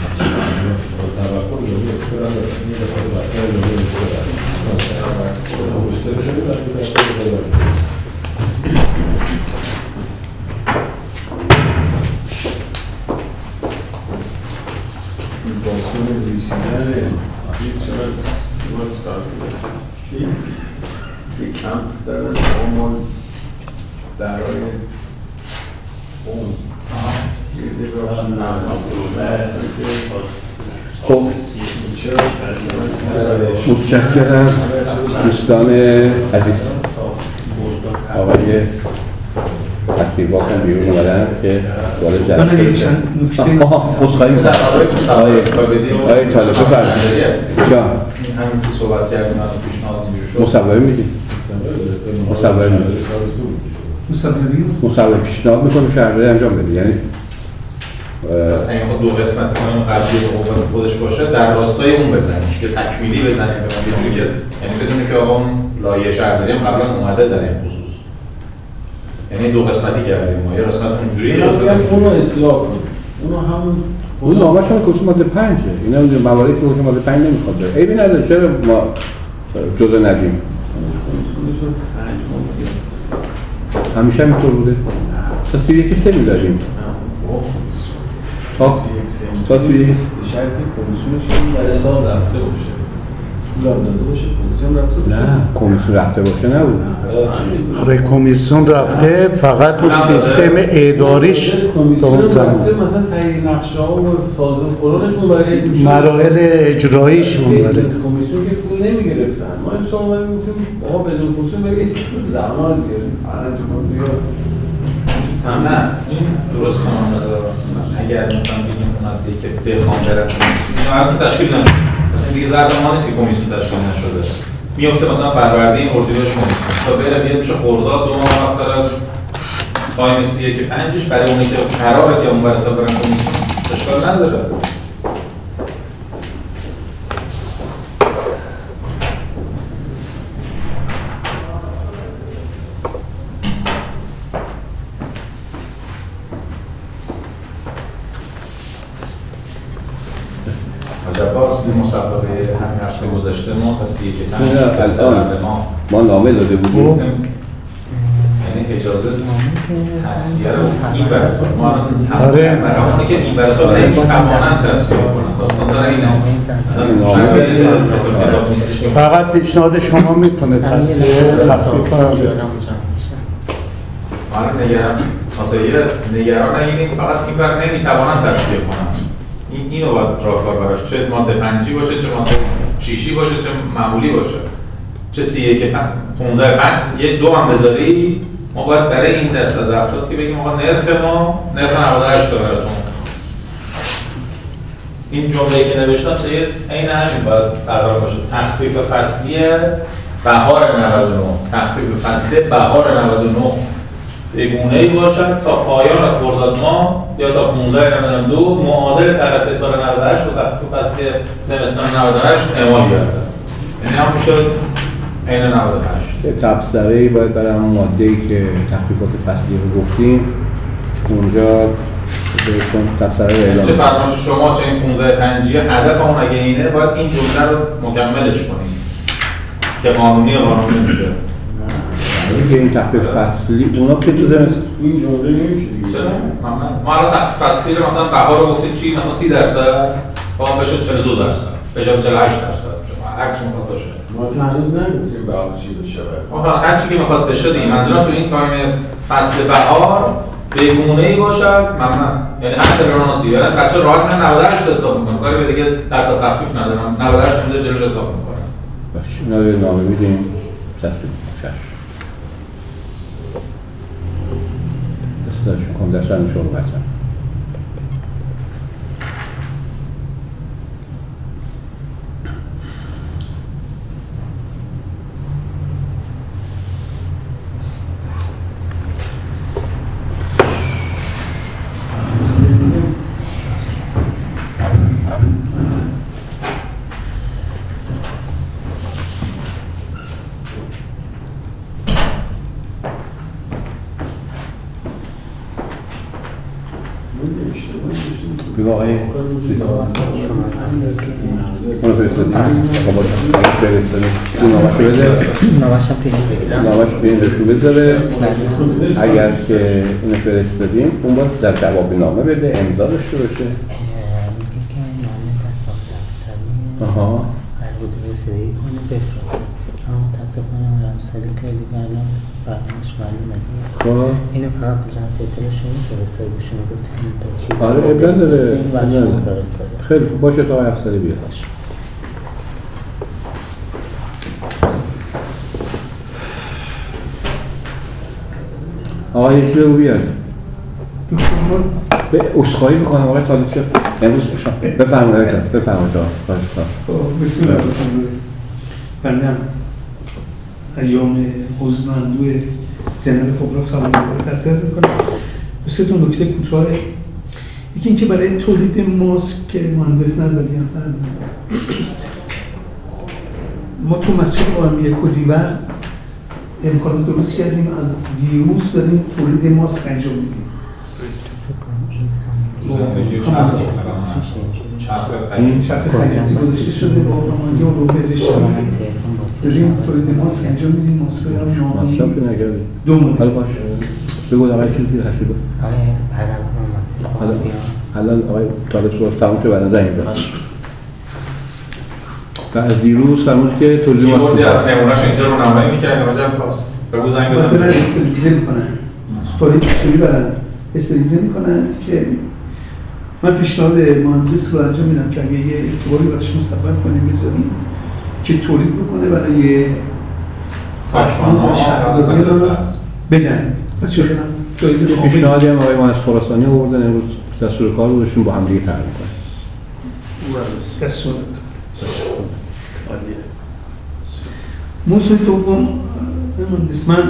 یک کمپ دارن ما درای اون خب متشکرم دوستان عزیز آقای اسیرباف هم بیرون اومدن که وارد جلسه من یک چند نکته خواهی میکنم آقای طالب بفرمایید همین که صحبت کردیم از پیشنهاد اینجوری شد مصوبه میدیم مصوبه میدیم مصوبه پیشنهاد میکنم شهرده انجام بدیم یعنی این دو قسمت کنیم قبلی به قوت خودش باشه در راستای اون بزنیم که تکمیلی بزنیم به اون یه که یعنی بدونه که آقا اون لایه شهرداری هم قبلا اومده در این خصوص یعنی دو قسمتی کردیم ما، یه قسمت اونجوری یه قسمت اون رو اصلاح کنیم. اونو همون اون نامش هم کمیسیون ماده 5 اینا مواردی که کمیسیون ماده 5 نمیخواد داره. عیبی نداره چرا ما جدا ندیم؟ کمیسیونشون 5 ماه همیشه همینطور بوده. تا 31 میدادیم. تا 31 شرط کمیسیونشون برای سال رفته باشه. پول هم داده باشه کمیسیون رفته باشه. نه کمیسیون رفته باشه نبود. آره کمیسیون رفته فقط تو سیستم اداریش به اون زمان مثلا تایید نقشه‌ها و سازمان قرارشون برای مراحل اجراییش مونده. کمیسیون که پول نمیگرفتن. ما امسال اومدیم گفتیم آقا بدون کمیسیون برای زحمت گیریم. نه این درست اگر میخوام بگیم اومده که بخوام برم کمیسیون الان تشکیل نشده مثلا دیگه ظرف ما نیست که کمیسیون تشکیل نشده میفته مثلا فروردین اردیبهشت کمیسیون تا بره بیاد میشه خرداد 2 ماه وقت داره تایم 31/5 برای اونی که قراره که اون برسه برن کمیسیون اشکال نداره. مسابقه همین هفته گذشته ما تا 31/5 ما نامه داده بودیم یعنی اجازه تصفیه رو این برسال ما اصلا برامونه که این برسال نمیتوانند تصفیه کنند داستان سر اینه فقط پیشنهاد شما میتونه تصفیه کنند نگران اینیم فقط این بر نمیتوانند تصفیه کنند اینو باید راهکار براش چه ماده 5 باشه چه ماده 6 باشه چه معمولی باشه چه 15/5 یه 2 هم بذاری ما باید برای این دست از افراد که بگیم آقا نرخ 98 تا براتون این جمله‌ای که نوشتم چه عین همین باید قرار باشه تخفیف فصلی بهار 99 تخفیف فصلی بهار 99 به گونه‌ای باشد تا پایان خرداد ماه یا تا 15/92 معادل طرف سال 98 و تخفیف فصلی زمستان 98 اعمال گردد. یعنی هم میشه عین 98. تبصره‌ای باید برای همون ماده‌ای که تخفیفات فصلی رو گفتیم اونجا بهتون تبصره اعلام چه فرمایش شما چه این 15/5 هدف اون اگه اینه باید این جمله رو مکملش کنیم که قانونی میشه. دیگه این تخفیف فصلی اونا که تو زمستان این جمله نمیشه چرا؟ ما الان تخفیف فصلی رو مثلا بهار رو گفتیم چی مثلا 30% با بشه 42% بشه 48% هر چی میخواد باشه ما که هنوز نگفتیم بهار چی بشه هر چی که میخواد بشه دیگه منظورم تو این تایم فصل بهار به گونه‌ای باشد ممنون یعنی هر تراناسی یعنی بچه راحت 98 حساب میکنه کاری به دیگه درصد تخفیف ندارم 98 میذاره جلوش حساب میکنه باشه اینا رو نامه میدیم تصدیق داشتم کنم در سن شما بچم بگو آقای اونو فرستادیم اون نامشو بده نامشو پرینتشو بذاره اگر که اینو فرستادیم اون باید در جواب نامه بده امضا داشته باشه میگه که نامه تصاف دفتری قرار بود رسیدگی کنه بفرسته اما متاسفانه رمسالی که دیگه الان برنامه‌اش معلومه خب اینو فقط بجانب تیتلش میفرسته به شما گفتیم تا چیز آره ابراز داره خیلی خوب باشه تا آقای افسری بیاد آقای یکی رو بیاد به عذرخواهی میکنم آقای طالبی امروز بفرمایید بسم الله بنده ایام حضناندو زنان فقرا سالانه رو تسلیت میکنم. سه تا نکته کوتاه. یکی اینکه برای تولید ماسک که مهندس نظریان ما تو مسجد قائمیه کدیور امکانات درست کردیم، از دیروز داریم تولید ماسک انجام میدیم. شرط خیاطی گذاشته شده با هماهنگی علوم پزشکی داریم تولید ماسک انجام میدیم. ماسک ها دو مدل. بگو آقای چیزی هستی بود؟ الان آقای طالب صحبت تمام شد بعدا زنگ بزن. و از دیروز فرمود که تولید ماسک بود یا نمونه‌اش اینجا رو نمایی می‌کردیم راجع پاس بگو زنگ بزن. برن استریلیزه میکنن، تولید شوری برن استریلیزه میکنن که من پیشنهاد مهندس رو انجام میدم که اگه یه اعتباری براش مسبب کنیم بذاریم که تولید بکنه برای پاسمان و شهرداری رو بدن. بچه بدن جایده رو پیشنهادی هم آقای مهندس خراسانی آوردن امروز دستور کار رو بهشون با هم دیگه تعریف کنیم. دستور موضوع دوم مهندس، من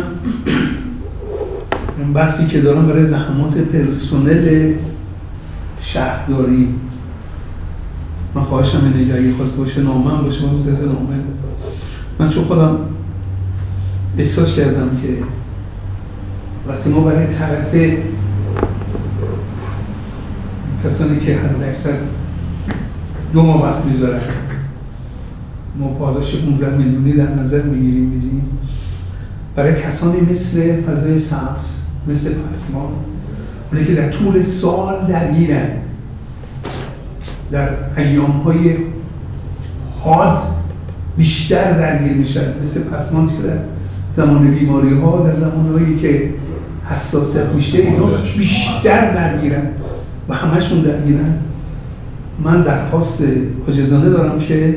اون بحثی که دارم برای زحمات پرسنل شهرداری، من خواهشم اینه که اگه خواسته باشه نامه هم باشه من بزرد نامه. من چون خودم احساس کردم که وقتی ما برای طرف کسانی که حد اکثر 2 ماه وقت میذارن ما پاداش 15 میلیونی در نظر میگیریم برای کسانی مثل فضای سبز، مثل پسمان، اونی که در طول سال درگیرن، در ایام‌های حاد بیشتر درگیر میشن، مثل پسمان که در زمان بیماری‌ها، در زمان‌هایی که حساسیت میشه اینا بیشتر درگیرن و همشون درگیرن. من درخواست عاجزانه دارم که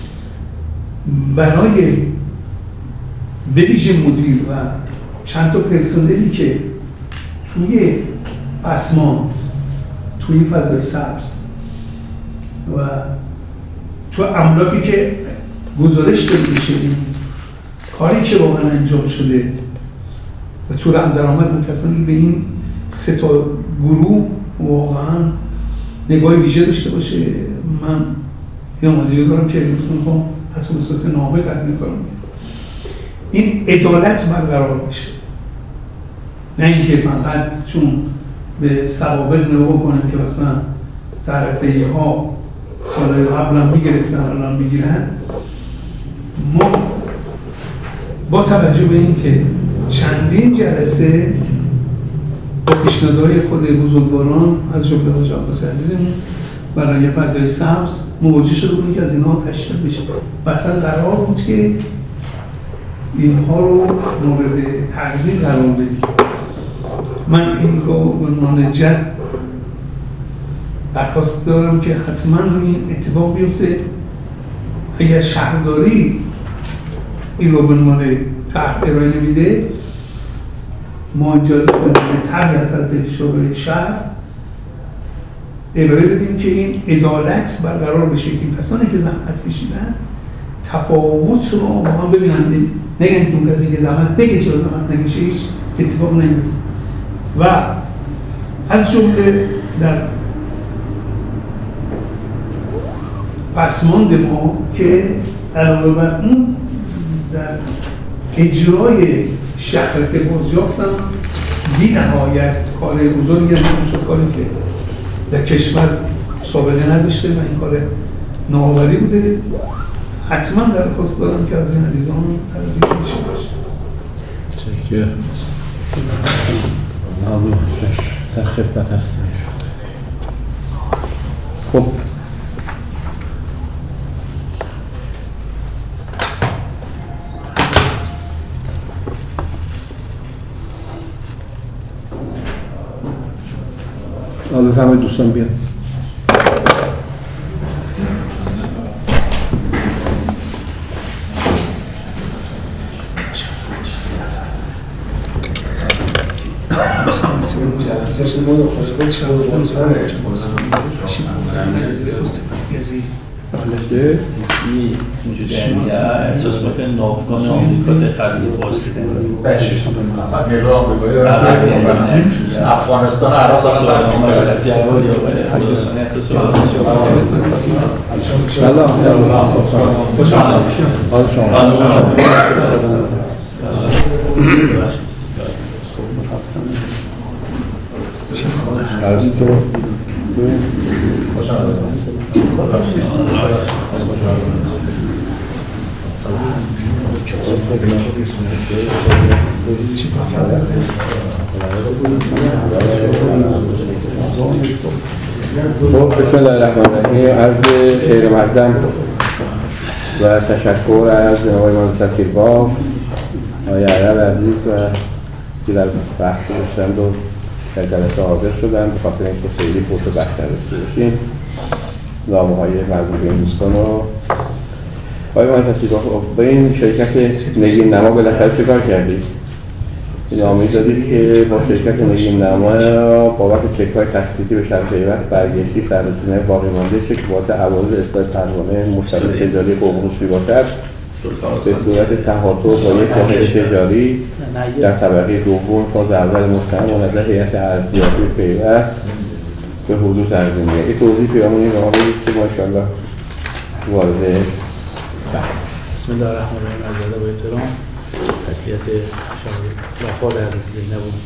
برای به ویژه مدیر و چند تا پرسنلی که توی پسمان، توی فضای سبز و تو املاکی که گزارش داده میشه کاری که واقعا انجام شده و طور درآمد اون کسانی به این 3 تا گروه واقعا نگاه ویژه داشته باشه. من یه آمادگی دارم که امروز میخوام حتی به صورت نامه تقدیم کنم این عدالت برقرار بشه، نه اینکه فقط چون به سوابق نگاه کنیم که مثلا طرفه ها سال قبل هم میگرفتن الان میگیرن. ما با توجه به این که چندین جلسه با پیشنهادهای خود بزرگواران از جمله حاج عباس عزیزمون برای فضای سبز مواجه شده بودیم که از اینها تشویق بشه و اصلا قرار بود که اینها رو مورد تقدیر قرار بدیم. من این رو به عنوان جد درخواست دارم که حتما روی این اتفاق بیفته. اگر شهرداری این رو به عنوان طرح ارائه نمیده، ما اینجا به طرح از طرف شورای شهر ارائه بدیم که این عدالت برقرار بشه که کسانی که زحمت کشیدن تفاوت رو با هم ببینن، نگن که اون کسی که زحمت بکشه و زحمت نکشه هیچ اتفاق نمیفته. و از جمله در پسماند ما که علاوه بر اون در اجرای شهر که بازیافتم بی نهایت کار بزرگی انجام شد، کاری که در کشور سابقه نداشته و این کار نوآوری بوده. حتما درخواست دارم که از این عزیزان توجه میشه باشه. تشکر. ممنون. در خدمت هستم. خب حالا همه دوستان بیان. احساس میکنه ناوگان آمریکا دقیقی بازیدن نیرو آمریکایی افغانستان عراق سلام. بسم الله الرحمن الرحیم. عرض خیر مقدم و تشکر از آقای مهندس سیلوا، آقای عرب عزیز و که در وقت داشتند و در جلسه حاضر شدند به خاطر اینکه خیلی فرصت بهتر رسیده باشیم. نامه‌های مربوط به این دوستان رو آقای مهندس سیلوا، با این شرکت نگین نما بالاخره چه کار کردید؟ نامه‌ای دادید که با شرکت نگین نما بابت چک‌های تخصیصی به شرط پیوست برگشتی سررسیدن باقی مانده چک بابت عوارض اصلاح پروانه مشترک تجاری ققنوس باشد به صورت تحاطع با یک واحد تجاری در طبقه دوم فاز اول مستهم منظر هیئت ارزیابی پیوست به حدود ارزیابی. این توضیح پیرامون این نامه که ما انشاءالله وارد بسم الله الرحمن الرحیم. از ادب و احترام تسلیت وفات حضرت زینب رو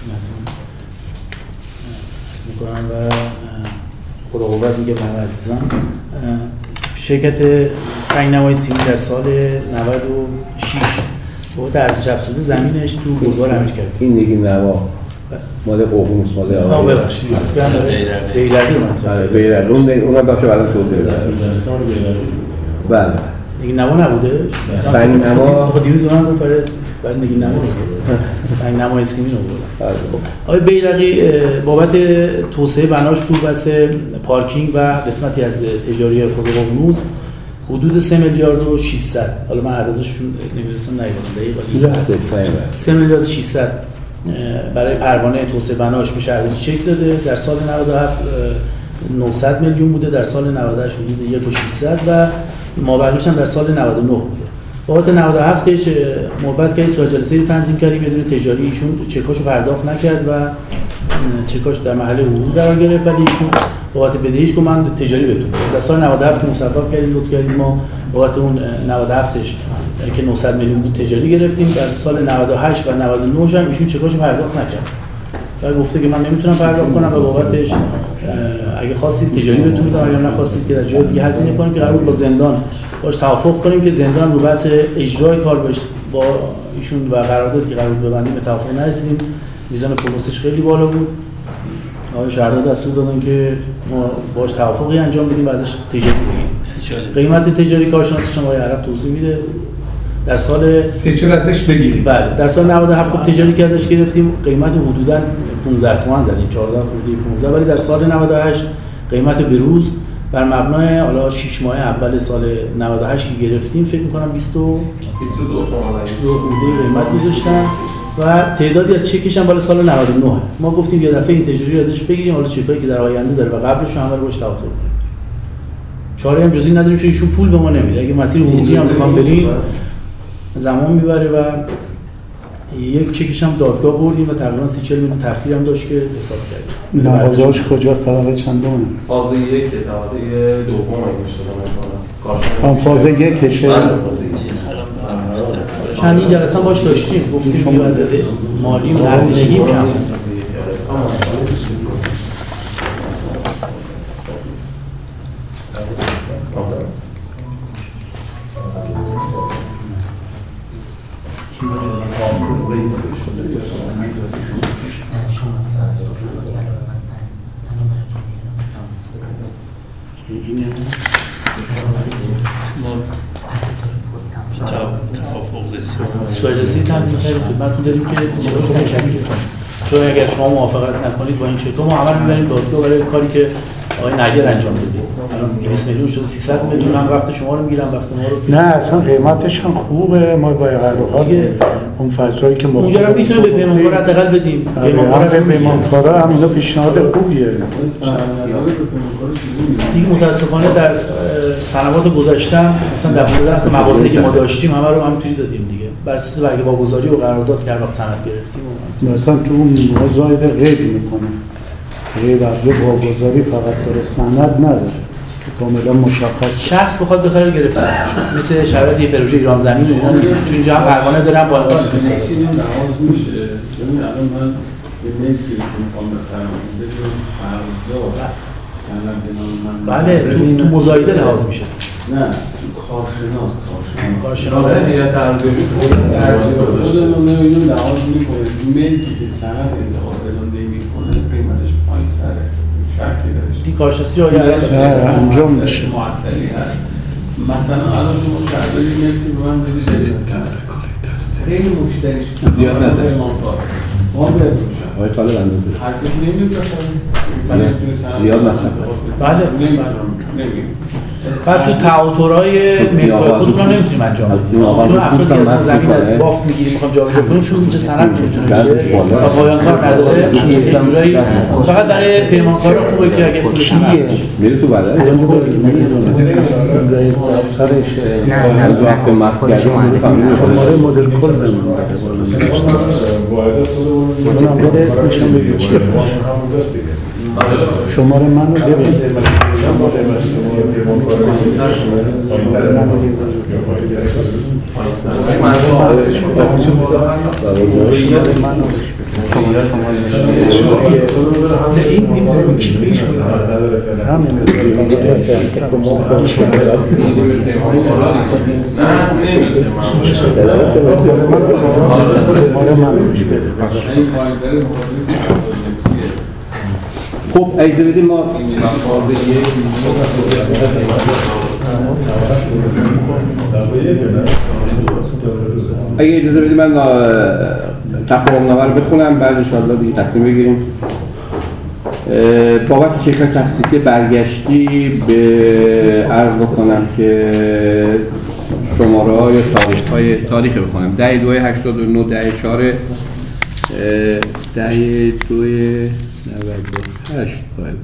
میکنم و خدا قوت میگه من عزیزان. شرکت سنگنمای سیمی در سال 96 بابت ارزش افزوده زمینش تو بلوار امیر کرد. این نگین نما مال ققنوس مال آقای ببخشید بیلقی اومد. بیلقی اونم بخشه بعدا توضیح بدم. بله نگین نما نبوده؟ سنگ نما دیروز من گفت برای نگین نما سنگ نمای سیمی رو بردم. آقای بیلقی بابت توسعه بناش تو بس پارکینگ و قسمتی از تجاری خود ققنوس حدود 3 میلیارد و 600. حالا من عددش نمی‌دونستم دقیقاً 3 میلیارد 600 برای پروانه توسعه بناش به شهرداری چک داده. در سال 97 900 میلیون بوده، در سال 98 حدود 1 و 600 و مابقیش هم در سال 99 بوده. بابت 97ش محبت کردیم صورت جلسه رو تنظیم کردیم، بدون تجاری ایشون چکاشو پرداخت نکرد و چکاش در محل حقوقی قرار گرفت، ولی ایشون بابت بدهیش گفت من تجاری بهتون. در سال 97 که مصوب کردیم لطف کردیم ما بابت اون 97ش که 900 میلیون بود تجاری گرفتیم. در سال 98 و 99 هم ایشون چکاشو پرداخت نکرد و گفته که من نمیتونم پرداخت کنم و بابتش اگه خواستید تجاری بهتون میدم یا نخواستید که در جای دیگه هزینه کنیم که قرار با زندان باش توافق کنیم که زندان رو بحث اجرای کار با ایشون و قراردادی که قرار ببندیم به توافق نرسیدیم. میزان پروسش خیلی بالا بود. آقای شهردار دستور دادن که ما باش توافقی انجام بدیم و ازش تجاری بگیریم. قیمت تجاری کارشناس شما آقای عرب توضیح میده. در سال تجاری ازش بگیریم. بله در سال 97 خب تجاری که ازش گرفتیم قیمت حدوداً 15 تومان زدیم، 14 خورده 15، ولی در سال 98 قیمت بروز بر مبنای حالا 6 ماه اول سال 98 که گرفتیم فکر می‌کنم 22 تومان قیمت گذاشتن و تعدادی از چکش هم بالا سال 99. ما گفتیم یه دفعه این تجاری ازش بگیریم، حالا چکایی که در آینده داره و قبلش هم همه رو باش توافق کنیم. چاره هم جزئی نداریم چون ایشون پول به ما نمیده. اگه مسیر حقوقی هم بخوام بریم زمان میبره و یک چکش هم دادگاه بردیم و تقریبا 30-40 میلیون تأخیر هم داشت که حساب کردیم. مغازه‌اش کجاست؟ طبقه چندمه؟ فاز 1 طبقه دوم میشه. فاز 1 چندین جلسه باش داشتیم، گفتیم یه وضعیت مالی و نقدینگی کم هست. سوالرسی تنظیم کردیم خدمتتون داریم که چکاش تکلیف کنیم، چون اگر شما موافقت نکنید با این چکا ما عمل می‌بریم دادگاه برای کاری که آقای نگر انجام دادیم. الان 200 میلیون شده 300 میلیون. من وقت شما رو میگیرم، وقت ما رو نه اصلا قیمتش هم خوبه. ما با قرارداد اون فصلی که اونجا رو میتونه به پیمانکار حداقل بدیم. پیمانکارا هم اینا پیشنهاد خوبیه. دیگه متاسفانه در سنوات گذشته مثلا در 15 تا مغازه‌ای که ما داشتیم همه رو همینطوری دادیم دیگه. بر اساس برگ واگذاری و قرارداد که هر وقت سند گرفتیم مثلا تو اون زاید غیب میکنه. غیر از واگذاری فقط داره سند نداره. کاملا مشخص شخص بخواد بخره گرفته مثل شرایط یه پروژه ایران زمین و اینا نیست، چون اینجا هم پروانه دارن با امکان تحصیل لحاظ میشه. چون الان من یه ملکی که میخوام بخرم بدون فردا سند نام من بله تو مزایده لحاظ میشه. نه تو کارشناس هیئت ارزیابی خودمون اینو لحاظ میکنه. ملکی که سند انتقال بدانده میکنه قیمتش پایین‌تره، شکی داره. دی کارشناسی رو انجام میشه. معطلی هست. مثلا الان شما شاید بدید ملکی به من بدید خیلی مشتریش زیاد نزد. ما بفروشم. آقای طالب اندازه. هر کسی نمی‌فروشه. زیاد نزد. بله. نمی‌فروشه. بعد تو تعهدهای ملک‌های خودمون رو نمیتونیم انجام بدیم، چون افرادی از ما زمین از بافت میگیریم میخوام جابجا کنیم، چون اینجا سند نمیتونه بشه و پایان کار نداره. یه جورایی فقط برای پیمانکارا خوبه که اگه پولش هم میره تو بدن نه دو هفته مصرف کردن شماره مدل کل به من بده بده اسمش هم بگید چیه شماره من رو بده این نمیدونم کیلویش بود خب اجازه بدیم ما اگه اجازه بدیم من تفاهم‌نامه رو بخونم بعد انشاءالله دیگه تصمیم بگیریم. بابت چک تخصیصی برگشتی به عرض بکنم که شماره‌ها یا تاریخ بخونم 10/2/89 10/4 10/2/98